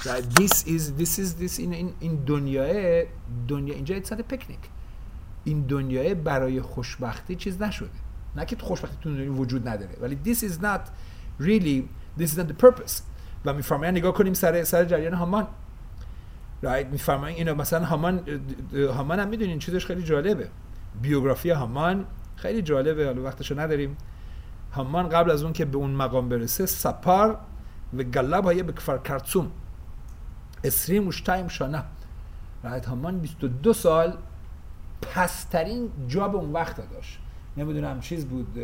this این دنیای اینجا it's not a picnic. این دنیای برای خوشبختی چیز نشده. نه که خوشبختی تو دنیا وجود نداره، ولی this is not the purpose. و میفرماین نگاه کنیم سر جریان هامان. میفرماین اینو مثلا هامان هم میدونین چیزش خیلی جالبه. بیوگرافی هامان خیلی جالبه، حالا وقتشو نداریم. هامان قبل از اون که به اون مقام برسه سپار و گلب های به کفر کرتسوم 22 شانه. هامان 22 سال پسترین جاب اون وقت داشت. نمیدونم چیز بود،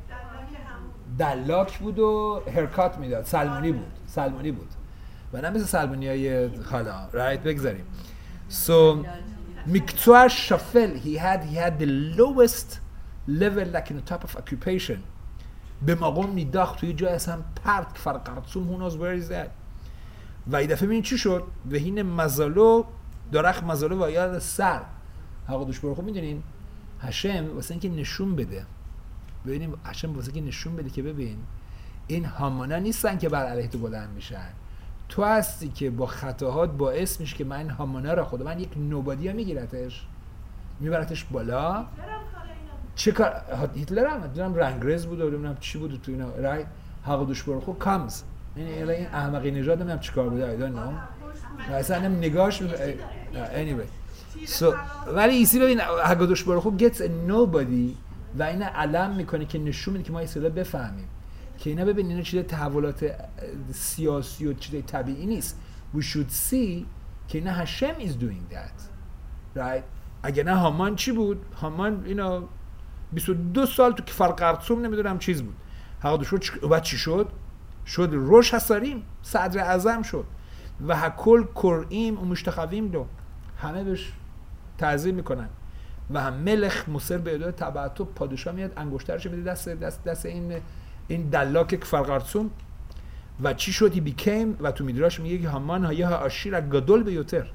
دلاک بود و هرکات میداد، سلمونی بود و نه مثل سلمونی های حالا بگذاریم. So مکتوع شافل he had the lowest level like in the top of occupation. به مقام میداخت توی جای اصلا پرت کفر قرطوم who knows where is that. و این دفعه ببین چی شد، و هین مزالو درخ مزالو و یاد سر حق دوش برو. خب میدونین هشم واسه اینکه نشون بده، ببینیم هشم واسه اینکه نشون بده که ببین این هامانا نیستن که بر علیه تو بلند میشن، تو هستی که با خطاهات باعث میشه که من این هامانا را خدا من یک نوبادی ها میگیرتش میبرتش بالا. چه کار هیتلر هم دیدم رنگرز بود و نمیدونم چی بود تو اینا رای حق دوش برو. خب کامز این احمقی نژاد نمیدونم چیکار بوده ایدان نو اصلا هم نگاهش anyway so ولی ایسی ببین حق دوش برو خب gets a nobody و اینا علم میکنه که نشون میده که ما اصلا بفهمیم که اینا ببین اینا چیز تحولات سیاسی و چیز طبیعی نیست. we should see که اینا هشم is doing that right. اگه نه هامان چی بود؟ هامان اینا 22 سال تو کفر قرطوم نمیدونم چیز بود. حق دوش و بعد چی شد؟ شد روش حساریم صدر اعظم شد و هکل کریم و مشتخویم دو همه بهش تعظیم میکنن و هم ملخ مصر به ادای تبعت و پادشاه میاد انگشترش میده دست این دلاک کفر قرطوم و چی شد؟ he became و تو میدراش میگه که هامان های آشیر گدول بیوتر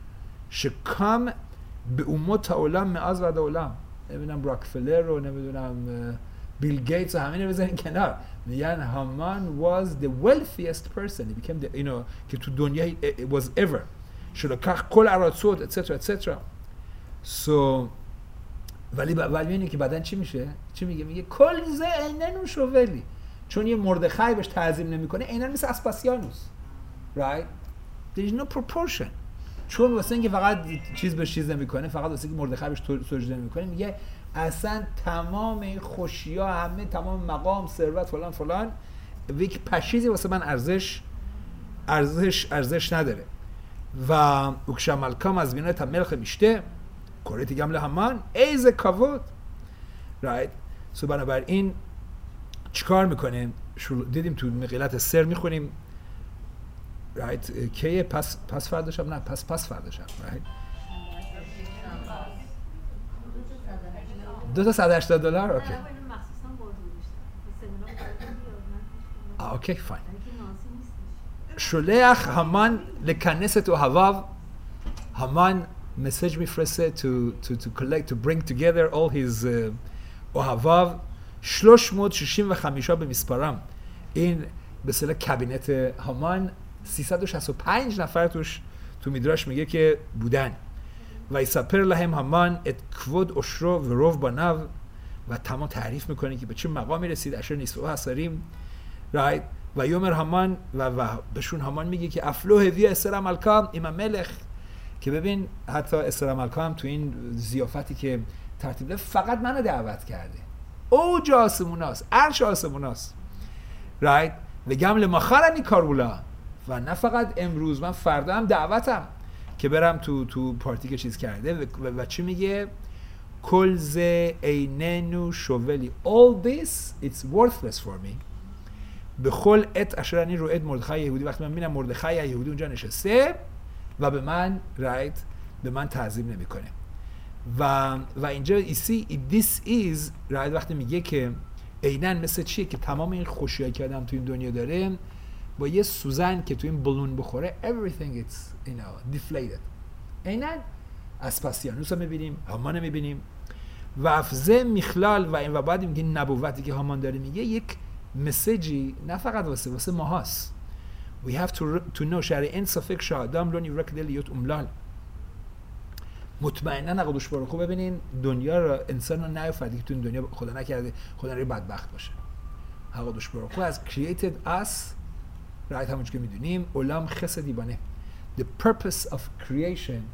شکام به امت عالم معاذ و دولم. نمیدونم راکفلر رو نمیدونم بیل گیتس و همین رو بزنین کنار، میگن هامان was the wealthiest person he became the که تو دنیا was ever شلکخ کل اراتسود etc. so ولی اینه که بعدن چی میشه؟ چی میگه کل زه اینن شوولی چون یه مردخای بهش تعظیم نمیکنه اینن مثل اسپاسیانوس right there is no proportion چون واسه اینکه فقط چیز بهش چیز نمیکنه فقط واسه اینکه مردخای بهش سجده نمیکنه میگه اصلا تمام این خوشی‌ها همه تمام مقام ثروت فلان یک پشیزی واسه من ارزش نداره. و اوکشمالکام از بینه تا ملخ میشته کوریتی گمله همان ایز کاود رایت. سو بنابراین چیکار میکنه؟ دیدیم تو مقالت سر میخونیم رایت که پس فردا شب نه پس فردا شب رایت $280 اوکی اوکی فاین. شلیخ همان لکنست و هواو همان مسیج میفرسته to collect to bring together all his هواو 365 به میسپارم. این به اصطلاح کابینت هامان 365 نفر توش تو میدراش میگه که بودن و ایساپر لهم هامان ات کود اشرو و روف باناو و تمام تعریف میکنه که به چه مقامی رسید اشر نیسو حساریم رایت و یومر هامان و بهشون هامان میگه که افلوه وی اسر ملکام ایمام ملخ که ببین حتی اسر ملکام تو این ضیافتی که ترتیب داده فقط منو دعوت کرده اوج آسموناست عرش آسموناست رایت و گمل مخارنی کارولا و نه فقط امروز من فردا هم دعوتم که برم تو پارتی که چیز کرده و چی میگه کل ز ایننو شوولی all this it's worthless for me به خل ات اشرانی رو ات مردخای یهودی وقتی من میبینم مردخای یهودی اونجا نشسته و به من رایت به من تعظیم نمیکنه و اینجا ایسی this is رایت وقتی میگه که اینن مثل چیه که تمام این خوشیایی که آدم تو این دنیا داره با یه سوزن که تو این بلون بخوره everything it's deflated. اینن اسپاسیانوس رو میبینیم هامان رو میبینیم و افزه میخلال و این و بعد میگه نبوتی که هامان داره میگه یک مسیجی نه فقط واسه ماهاست we have to know شرع این صفک شادام لون یورک دلیوت املال. مطمئنا نقدوش برخو ببینین دنیا رو انسان رو نیافریده که تو این دنیا خدا نکرده خدا رو بدبخت باشه. نقدوش برخو has created us right همونش که میدونیم علام خس دیوانه. The purpose of creation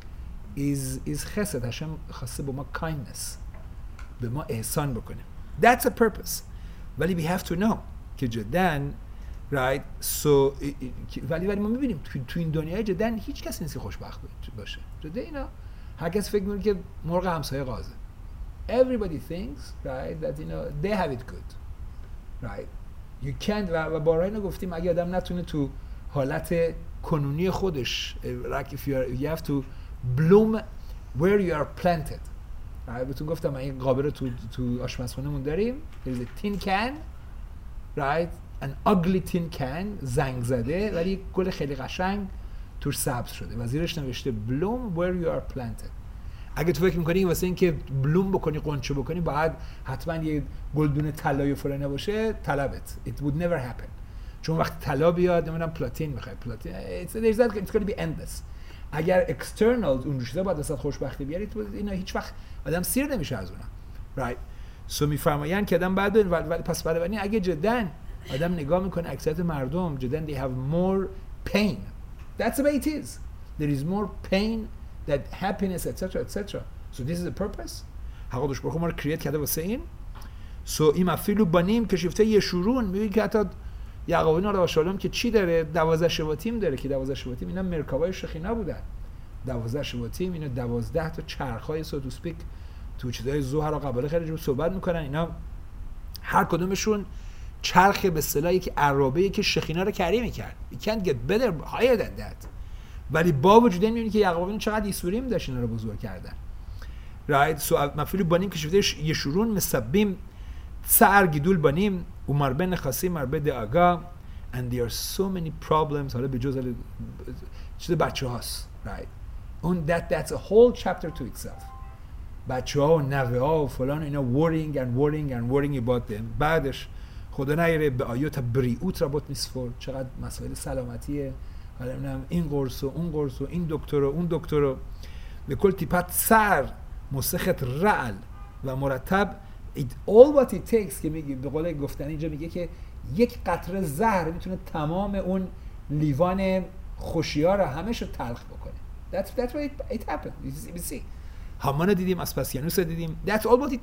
is خسد. هشم خواسته با ما kindness به ما احسان بکنه. That's a purpose. ولی we have to know که جداً right so ولی ما میبینیم تو این دنیای جداً هیچ کسی نیست که خوشبخت باشه. جدا اینا هر کس فکر میکنه که مرغ همسایه قازه. Everybody thinks right that they have it good. Right. You can't و بارها اینو گفتیم اگه آدم نتونه تو حالت کنونی خودش like if you have to bloom where you are planted. بهتون گفتم این قابل رو تو آشپزخونه‌مون داریم. There is a tin can right an ugly tin can زنگ زده ولی گل خیلی قشنگ توش سبز شده و زیرش نوشته bloom where you are planted. اگه تو فکر می‌کنی واسه اینکه بلوم بکنی قنچه بکنی باید حتما یه گلدون طلایی فلانه باشه طلبت it would never happen چون وقتی طلا بیاد نمیدونم پلاتین میخوای پلاتین it's going to be endless. اگر external اون چیزا باید واسه خوشبختی بیاری اینا هیچ وقت آدم سیر نمیشه از اونها right so میفرمایند که آدم بعد ولی پس برای اگه جدا آدم نگاه میکنه اکثریت مردم جدا they have more pain that's the way it is there is more pain that happiness etc. so this is the purpose حقیقتش برخو ما رو کرییت کرده واسه این so این مفیلو بانیم که شفته یشورون میگه که حتی یعقوب علیه السلام که چی داره 12 شباتیم داره که 12 شباتیم اینا مرکبای شخینا بودن 12 شباتیم اینا 12 تا چرخای سوتوسپیک تو چیزای ظهر و قباله خیلی صحبت میکنن اینا هر کدومشون چرخ به اصطلاحی که عرابه‌ای که شخینا رو کری میکرد you can't get better higher than that ولی با وجود این میبینی که یعقوب چقدر ایسوریم داشت اینا رو بزرگ کردن right so مفعول بانیم که شده یشورون مسبیم سعر گیدول بانیم و مربه نخاسی مربه دعاگا and there are so many problems حالا به جز چیز بچه هاست right اون that's a whole chapter to itself بچه ها و نوه ها و فلان اینا worrying about them بعدش خدا نگیره به آیات بریئوت رابط میسفر چقدر مسائل سلامتیه حالا نمیدونم این قرص و اون قرص و این دکتر و اون دکتر و به کل تیپت سر مسخت رعل و مرتب all what it takes که میگه به قول گفتن اینجا میگه که یک قطره زهر میتونه تمام اون لیوان خوشی‌ها رو همه‌شو تلخ بکنه that's what it happened you see هامان دیدیم اسپاسیانوس دیدیم that's all what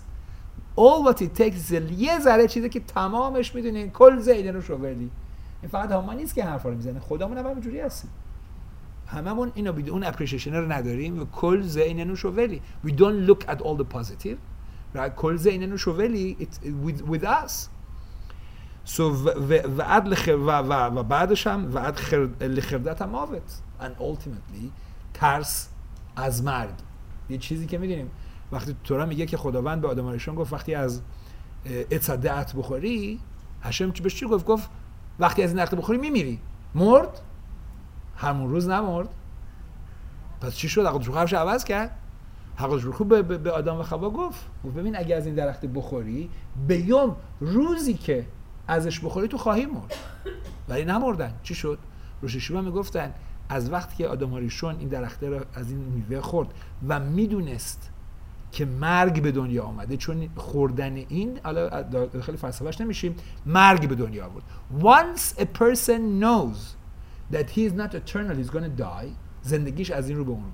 it takes یه ذره چیزی که تمامش میدونین کل زیدن رو شوولی این فقط هامان نیست که حرفا رو میزنه خودمون هم همینجوری هستیم هممون اینو بدون اون اپریشیشن رو نداریم و کل زیدن رو شوولی we don't look at all the positive right کل زیدن رو شوولی with us so و بعدش هم وعد لخردت هم آوت and ultimately ترس از مرگ یه چیزی که میدونیم وقتی تورا میگه که خداوند به آدم علیه گفت وقتی از اتصدعت بخوری هشم بهش چی گفت وقتی از این درخت بخوری میمیری مرد همون روز نمرد پس چی شد حقیقتش حرفش عوض کرد حقیقتش خوب به آدم و خوا گفت ببین اگه از این درخت بخوری به یوم روزی که ازش بخوری تو خواهی مرد ولی نمردن چی شد روش شیوا میگفتن از وقتی که آدم هاریشون این درخته رو از این میوه خورد و میدونست که مرگ به دنیا آمده چون خوردن این حالا داخل فلسفه‌اش نمیشیم مرگ به دنیا آورد once a person knows that he is not eternal he's going to die زندگیش از این رو به اون رو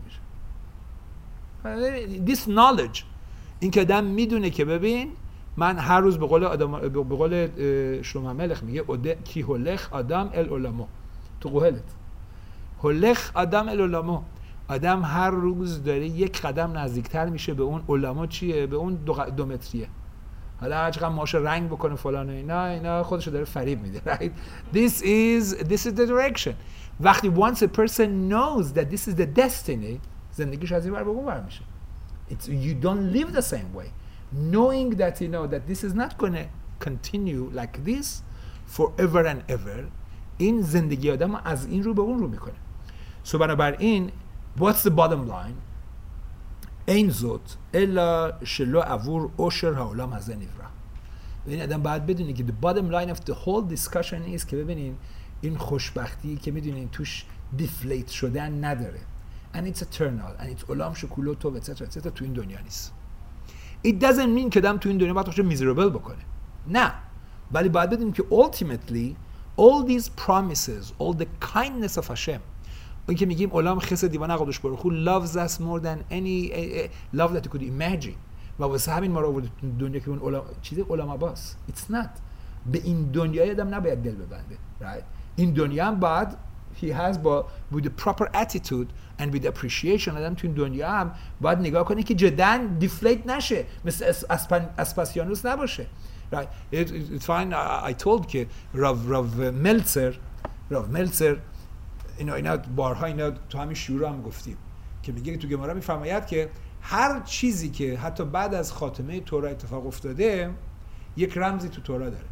میشه this knowledge این که آدم میدونه که ببین من هر روز به قول شلومو ملخ میگه کی هولخ آدم العلماء تو قهلت هولخ آدم العلماء آدم هر روز داره یک قدم نزدیکتر میشه به اون علما چیه به اون دو متریه حالا هر چقدر ماشه رنگ بکنه فلان و اینا خودشو داره فریب میده right this is the direction وقتی once a person knows that this is the destiny زندگیش از این ور به اون ور میشه you don't live the same way knowing that you know that this is not going to continue like this forever and ever این زندگی آدم از این رو به اون رو میکنه so بنابراین what's the bottom line این زود الا شلو عور اوشر هاولام هزه نیفرا ببین آدم باید بدونی که the bottom line of the whole discussion is که ببینین این خوشبختی که میدونین توش دیفلیت شدن نداره and it's eternal and it's عالم شکول تو etc تو این دنیا نیست. It doesn't mean که آدم تو این دنیا باید خودش میزربل بکنه، نه، ولی باید بدونیم که ultimately all these promises, all the kindness of Hashem، اون که میگیم عالم خسر دیوانه قدوش برخو loves us more than any love that you could imagine، و واسه همین ما رو آورد دنیا که اون عالم چیزی عالم عباس. It's not. به این دنیای آدم نباید دل ببنده، right؟ این دنیا هم باید he has با with the proper attitude and with appreciation آدم تو این دنیا هم باید نگاه کنه که جداً دیفلیت نشه، مثل اسپاسیانوس نباشه. Right. It's fine. I told که راو ملتزر اینا بارها اینا تو همین شروع هم گفتیم که میگه تو گمارا میفرماید که هر چیزی که حتی بعد از خاتمه تورا اتفاق افتاده یک رمزی تو تورا داره.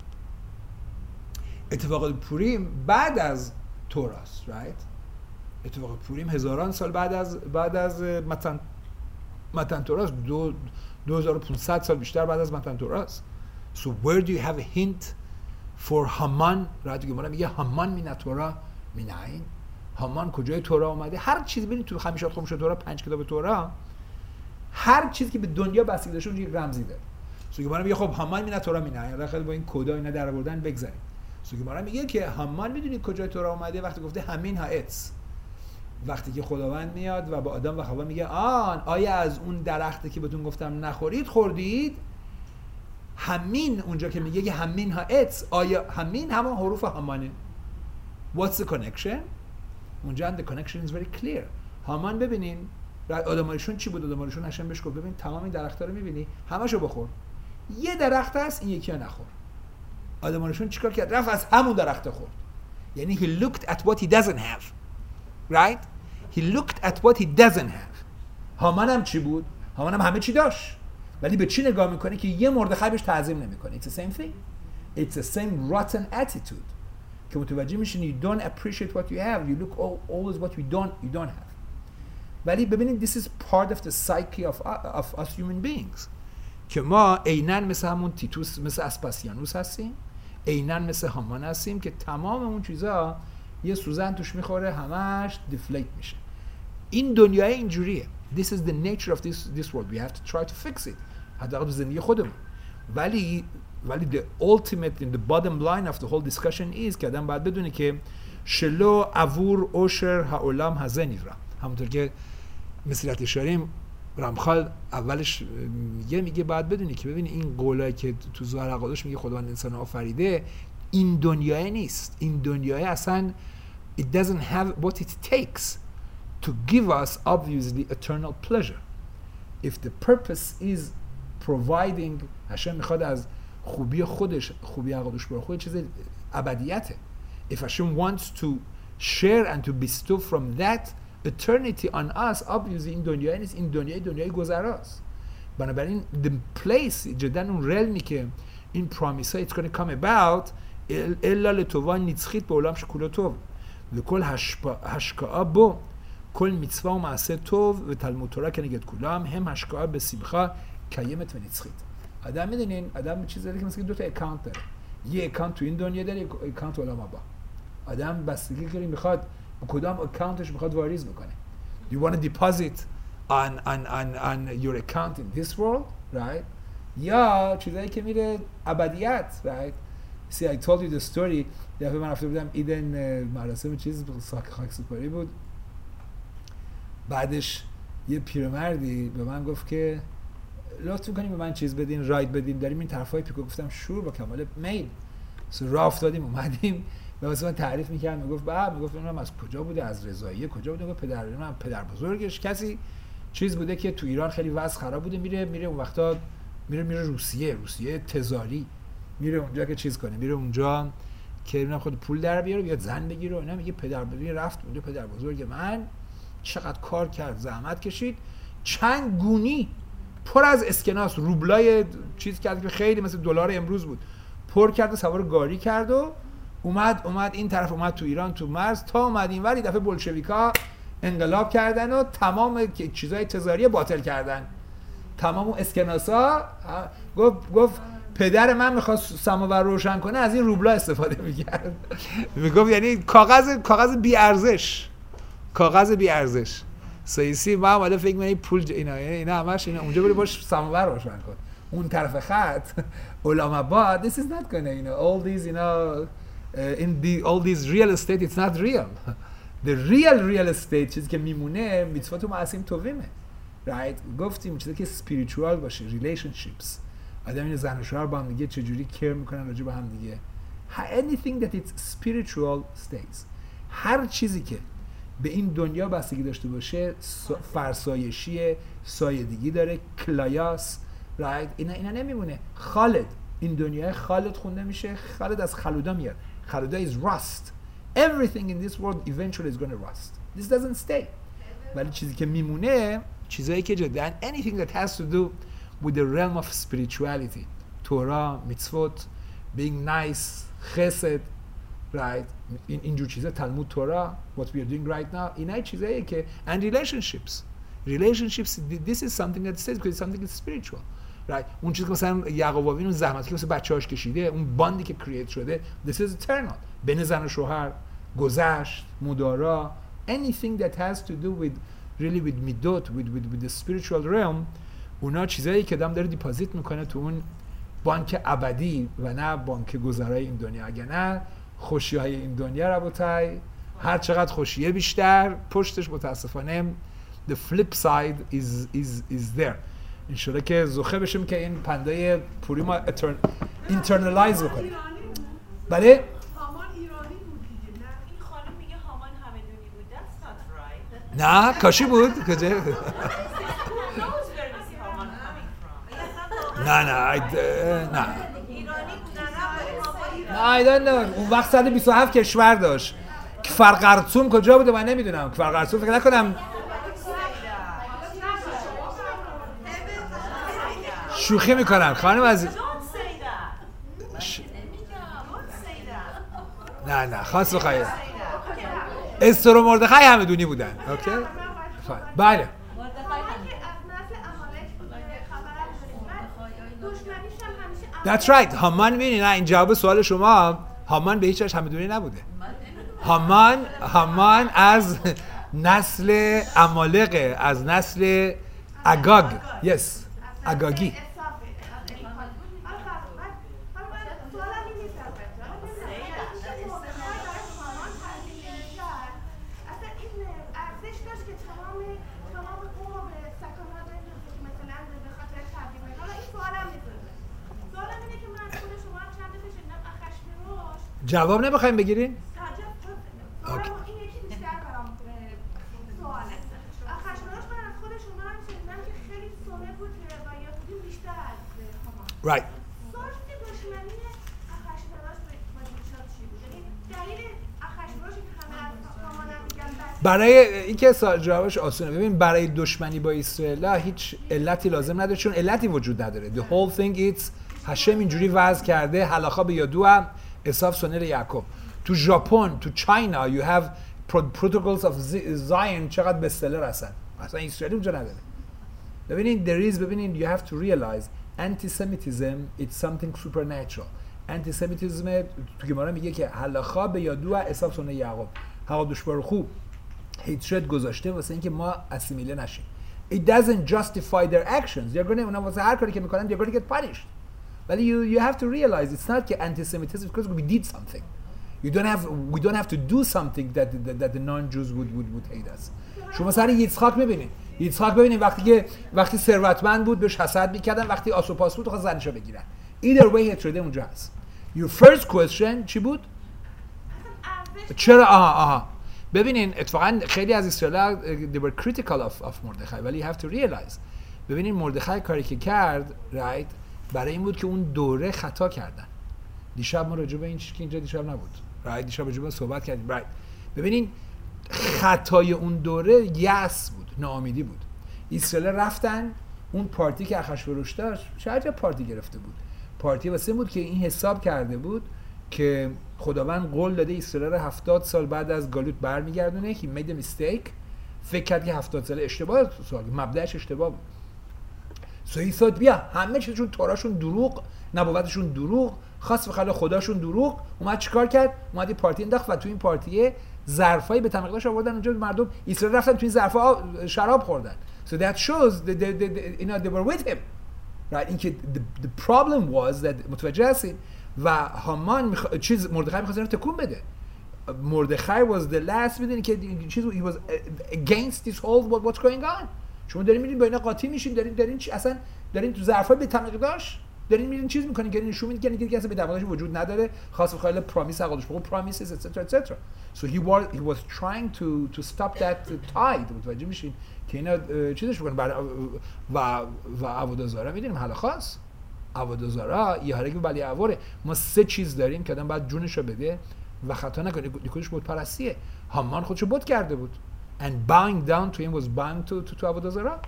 اتفاق پوریم بعد از توراست، right؟ اتفاق پوریم هزاران سال بعد از متن توراست، 2500 سال بیشتر بعد از متن توراست. So where do you have a hint for Haman؟ راحت گمارا میگه هامان من تورا منعین، هامان کجای تورا اومده؟ هر چیزی ببینید تو خمیشات خمش تورا 5 کتاب تورا هر چیزی که به دنیا بستگی داشته اون یک رمزی داره. سو گمارا میگه خب هامان من تورا منعین، داخل با این کدا اینا در آوردن بگذاریم. سو گمارا میگه که هامان میدونید کجای تورا اومده؟ وقتی گفته همین هاعتس، وقتی که خداوند میاد و با آدم و حوا میگه آیا از اون درختی که بهتون گفتم نخورید خوردید؟ همین اونجا که میگه همین هاعتس، آیا همین همون حروف همانه؟ What's the connection؟ اونجا the connection is very clear. هامان ببینین آدمایشون چی بود؟ آدمایشون هشم بهش گفت ببین تمام این درخت‌ها رو میبینی همشو بخور، یه درخت هست این یکی رو نخور. آدمایشون چیکار کرد؟ رفت از همون درخت خورد. یعنی he looked at what he doesn't have, right؟ he looked at what he doesn't have. هامان هم چی بود؟ هامان هم همه چی داشت، ولی به چی نگاه میکنه که یه مردخای بهش تعظیم نمیکنه. It's the same thing. It's the same rotten attitude که متوجه میشین you don't appreciate what you have, you look always what you don't have. ولی ببینید this is part of the psyche of us human beings که ما عیناً مثل همون تیتوس، مثل اسپاسیانوس هستیم، عیناً مثل هامان هستیم که تمام اون چیزا یه سوزن توش میخوره همش دیفلیت میشه. این دنیای اینجوریه. This is the nature of this world. We have to try to fix it. حداقل تو زندگی خودمون. ولی the ultimate in the bottom line of the whole discussion is که آدم باید بدونه که شلو عور اوشر هاولام هزنی را، همونطور که مسیرت اشاریم رمخال اولش میگه باید بدونی که ببینی این قولایی که تو ظاهر قادش میگه خداوند انسان آفریده، این دنیای نیست. این دنیای اصلا it doesn't have what it takes to give us obviously eternal pleasure. If the purpose is providing، هشم میخواد از خوبی خودش، خوبی قدوش برای خود چیز ابدیته. If Hashem wants to share and to bestow from that eternity on us, obviously این دنیای نیست، این دنیای گذراست. بنابراین the place جدا اون رلمی که این promise ها it's going to come about الا لتوان نیتسخیت به عالم شکول تو و کل هشکا بو کل میتسوا و معصه تو و تلمود تورا که نگید کلام هم هشکا به سیبخا کیمت و نیتسخیت. آدم میدونین آدم چیز داره که مثلا دو تا اکانت داره، یه اکانت تو این دنیا داره، یک اکانت عالم با. آدم بستگی کنه میخواد کدام اکانتش میخواد واریز بکنه. You want to deposit on your account in this world, right? یا چیزایی که میره ابدیت، right? See, I told you the story. دفعه من رفته بودم ایدن مراسم چیز خاکسپاری بود. بعدش یه پیرمردی به من گفت که لطف کنیم به من چیز بدین، راید بدین، داریم این طرفای پیکو. گفتم شور، با کمال میل. راه افتادیم اومدیم و واسه من تعریف می‌کرد، میگفت اونم از کجا بوده، از رضاییه کجا بوده، پدر بزرگش کسی چیز بوده که تو ایران خیلی وضع خراب بوده، میره اون وقتا میره روسیه تزاری، میره اونجا که چیز کنه، میره اونجا که اینا خود پول در بیاره بیاد زن بگیره و اینا. میگه پدر بزرگ رفت اونجا، پدر بزرگ من چقدر کار کرد، زحمت کشید، چند گونی پر از اسکناس روبلای چیز کرد که خیلی مثل دلار امروز بود، پر کرد و سوار گاری کرد و اومد این طرف، اومد تو ایران تو مرز، تا اومد اینور یه دفعه بولشویکا انقلاب کردن و تمام چیزای تزاری باطل کردن، تمام اون اسکناسا. گفت پدر من میخواست سماور روشن کنه از این روبلا استفاده میکرد. میگفت یعنی کاغذ بی ارزش، کاغذ بی ارزش. سیسی ما اومده فکر می‌کنی پول اینا همش اینا اونجا بری باش سماور روشن کن. اون طرف خط علام‌آباد this is not gonna all these all these real estate it's not real. the real estate چیزی که میمونه میتوات و معصیم تویمه. right گفتیم چیزی که spiritual باشه relationships. آدم این زن و شوهر با هم دیگه چجوری کیر میکنن راجع به هم دیگه. anything that it's spiritual stays. هر چیزی که به این دنیا بستگی داشته باشه فرسایشی، سایه‌دگی داره، کلایاس، رایت اینا نمیمونه. خالد این دنیای خالد خونده میشه. خالد از خلودا میاد. خلودا is rust. Everything in this world eventually is going to rust. This doesn't stay. ولی چیزی که میمونه چیزایی که جدا anything that has to do with the realm of spirituality. تورا، میتسوت، being nice، خسد، right اینجور چیزا تلمود تورا what we are doing right now اینا چیزایی که and relationships this is something that stays because it's something that's spiritual right اون چیزی که مثلا یعقوب اون زحمتی که واسه بچه‌هاش کشیده اون باندی که کرییت شده this is eternal بین زن و شوهر گذشت مدارا anything that has to do with really with midot with the spiritual realm اونا چیزایی که آدم داره دیپازیت میکنه تو اون بانک ابدی و نه بانک گذرای این دنیا. اگه نه خوشی‌های این دنیا ربوتای هر چقدر خوشیه بیشتر پشتش متاسفانه the flip side is there. انشالله که زخه بشیم که این پندای پوری ما internalize بکنیم. بله؟ هامان ایرانی بود دیگه. نه این خانم میگه هامان همدونی بود. That's not right. نه کاشی بود کجا؟ نه I don't know. اون وقت 127 کشور داشت. کفرقرطوم کجا بوده من نمیدونم. کفرقرطوم فکر نکنم. شوخی میکنم خانم عزیز. نه خاص بخیر. استر و مردخای همدونی بودن. اوکی؟ بله. That's right. هامان می‌بینی نه این جواب سوال شما هامان به هیچ وجه همدونی نبوده. هامان از نسل عمالقه از نسل اگاگ yes اگاگی جواب نمیخوایم بگیرین؟ اوکی. Right. برای اینکه جوابش آسونه ببین برای دشمنی با اسرائیل هیچ علتی لازم نداره چون علتی وجود نداره. The whole thing it's هشم اینجوری وضع کرده هلاخا به یادو اساف سونر یعقوب. تو ژاپن تو چاینا you have protocols of Zion چقدر بستلر هستن اصلا اسرائیل اونجا نداره. ببینید you have to realize antisemitism it's something supernatural. antisemitism تو گمارا میگه که هلاخا به یادو اساف سونر یعقوب حقادش بر خوب hatred گذاشته واسه اینکه ما اسیمیله نشیم. It doesn't justify their actions. They're going to اونا واسه هر کاری که میکنن they're going to get punished. ولی you have to realize it's not anti-Semitism because we did something. We don't have to do something that the non-Jews would hate us. شما سر یצחק ببینید وقتی ثروتمند بود بهش حسد میکردن وقتی آسوپاس بود خواست زنشو بگیرن. Either way hatred اونجا هست. Your first question چی بود؟ چرا آها ببینین اتفاقا خیلی از اسرائیل they were critical of مردخای ولی you have to realize ببینین مردخای کاری که کرد right برای این بود که اون دوره خطا کردن. دیشب ما راجع به این چیزی که اینجا دیشب نبود right دیشب راجع به صحبت کردیم right ببینین خطای اون دوره یأس بود ناامیدی بود. اسرائیل رفتن اون پارتی که اخشوروش داشت شاید یه پارتی گرفته بود پارتی واسه بود که این حساب کرده بود که خداوند قول داده اسرائیل رو 70 سال بعد از گالوت برمیگردونه. he made a mistake فکر کرد که 70 سال اشتباه سوال مبدأش اشتباه بود. So he thought بیا همه چیزشون توراشون دروغ، نبوتشون دروغ، خاص به خلق خداشون دروغ. اومد چیکار کرد؟ اومد یه پارتی انداخت و تو این پارتی ظرفای به تمقداش آوردن اونجا، مردم اسرائیل رفتن تو این ظرفا شراب خوردن. So that shows they were with him. Right? اینکه the problem was that متوجه هستین و هامان چیز مردخای می‌خواست اینو تکون بده. مردخای was the last میدونی که چیز he was against this whole what's going on. شما دارین میرین با اینا قاطی میشین، دارین اصلا دارین تو ظرفای به تمقداش دارین میرین چیز میکنین که نشون میدین که کسی به تمقداش وجود نداره، خاص به خیال پرامیس عقدش بگو پرامیسز etc. So he was trying to stop that tide. متوجه میشین که اینا چیزش بکنن و عبادت‌زارا میدونیم حالا خاص عبادت‌زارا یه حالا که ولی عواره. ما سه چیز داریم که آدم باید جونشو بده و خطا نکنه. یکیش بت پرستیه. هامان خودشو بت کرده بود and bowing down to him was bowing to عبادت‌زارا.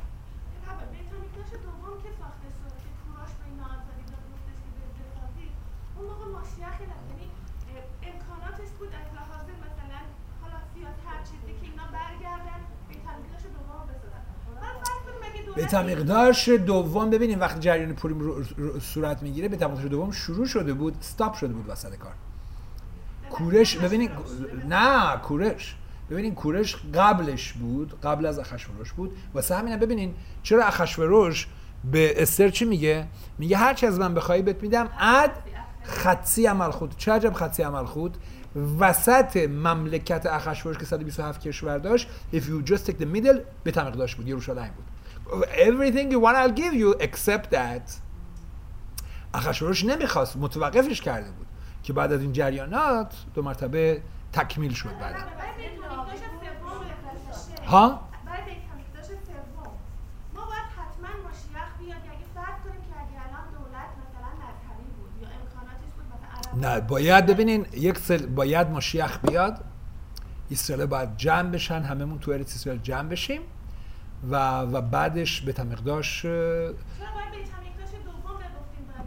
بیت مقداش دوم ببینیم وقتی جریان پوریم صورت میگیره بیت مقداش دوم شروع شده بود، استاپ شده بود وسط کار. کورش ببینید نه کورش ببینید کورش قبلش بود، قبل از اخشوروش بود. واسه همین ببینین چرا اخشوروش به استر چی میگه؟ میگه هر چی از من بخوای بهت میدم عد خطی عمل خود. چه عجب خطی عمل خود؟ وسط مملکت اخشوروش که 127 کشور داشت if you just take the middle بیت مقداش بود، یروشلایم بود. Everything you want I'll give you except that اخشوروش نمیخواست، متوقفش کرده بود که بعد از این جریانات دو مرتبه تکمیل شد. بعد ها نه باید ببینین باید مشیخ بیاد، اسرائیل باید جمع بشن، هممون تو ارث اسرائیل جمع بشیم و بعدش بیت مقداش چرا باید بیت مقداش دوم بگفتیم باید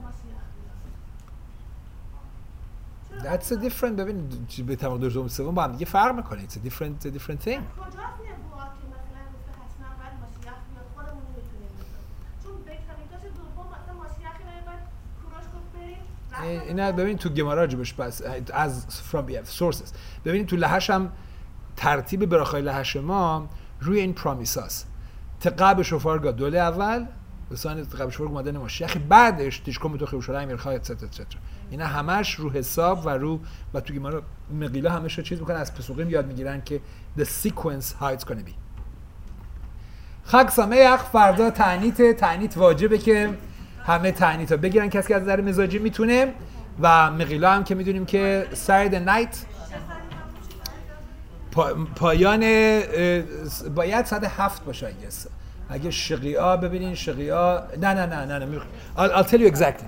ماسیح بیاد؟ That's a different ببین بیت مقداش دوم سوم با هم دیگه فرق میکنه. It's a different thing. کجاست نبوات که مثلا گفته حتما باید ماسیح بیاد خودمون نمیتونیم چون بیت مقداش دوم مثلا ماسیح باید کوروش گفت بریم اینا ببین تو گمارا راجبش بس از from sources ببینید تو لحش هم ترتیب براخای لحش ما روی این پرامیساس تقاب شوفار گادول اول بسان تقاب شوفار اومدن ماشیخ بعدش تشکم تو خیوشالای میرخواد etc. اینا همش رو حساب و تو گمارا مقیلا همش چیز میکنن از پسوقیم یاد میگیرن که the sequence how it's gonna be. خاک سامه فردا تعنیت واجبه که همه تعنیتا بگیرن کسی که از نظر مزاجی میتونه و مقیلا هم که میدونیم که Saturday night پایان باید ساعت 7 باشه اگه شقیعه ببینین شقیعه نه I'll tell you exactly.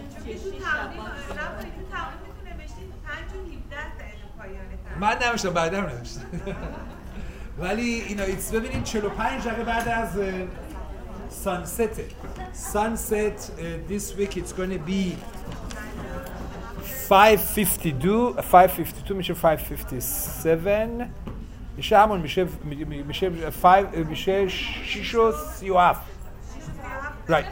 من نمیشتم بعدم نمیشتم ولی اینا ببینین 45 دقیقه بعد از sunset this week it's going to be 5:52 میشه 5:57 میشه همون میشه 6:37 right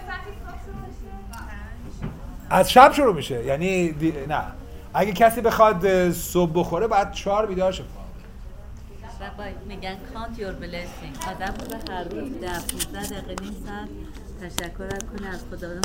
از شب شروع میشه یعنی نه اگه کسی بخواد صبح بخوره بعد 4 بیدار شه. میگن count your blessing. آدم رو هر روز 10-15 دقیقه نیم ساعت تشکر کنه از خداوند